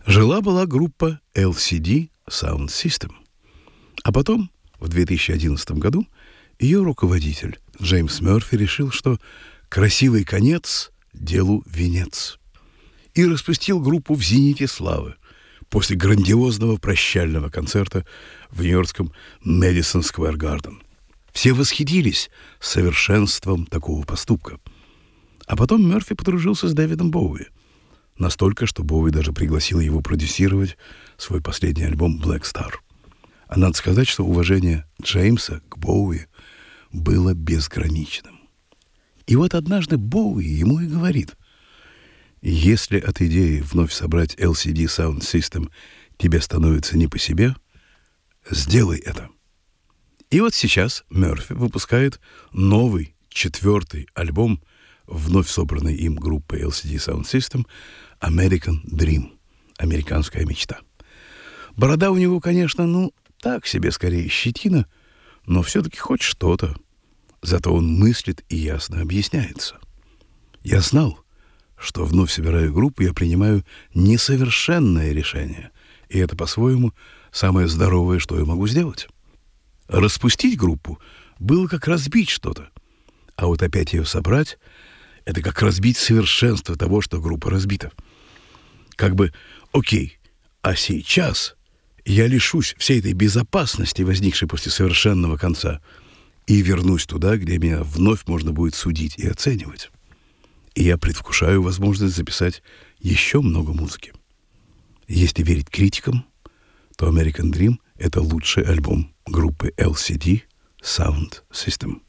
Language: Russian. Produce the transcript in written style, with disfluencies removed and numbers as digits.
Жила-была группа LCD Sound System. А потом, в 2011 году, ее руководитель Джеймс Мерфи решил, что красивый конец делу венец. И распустил группу в зените славы после грандиозного прощального концерта в нью-йоркском Мэдисон Сквер Гарден. Все восхитились совершенством такого поступка. А потом Мерфи подружился с Дэвидом Боуи. Настолько, что Боуи даже пригласил его продюсировать свой последний альбом «Black Star». А надо сказать, что уважение Джеймса к Боуи было безграничным. И вот однажды Боуи ему и говорит: «Если от идеи вновь собрать LCD Sound System тебе становится не по себе, сделай это». И вот сейчас Мерфи выпускает новый, 4-й альбом вновь собранной им группой LCD Sound System «American Dream» — «Американская мечта». Борода у него, конечно, так себе, скорее щетина, но все-таки хоть что-то. Зато он мыслит и ясно объясняется. Я знал, что вновь собираю группу, я принимаю несовершенное решение, и это, по-своему, самое здоровое, что я могу сделать. Распустить группу было как разбить что-то, а вот опять ее собрать — это как разбить совершенство того, что группа разбита. Как бы, окей, а сейчас я лишусь всей этой безопасности, возникшей после совершенного конца, и вернусь туда, где меня вновь можно будет судить и оценивать. И я предвкушаю возможность записать еще много музыки. Если верить критикам, то American Dream — это лучший альбом группы LCD Sound System.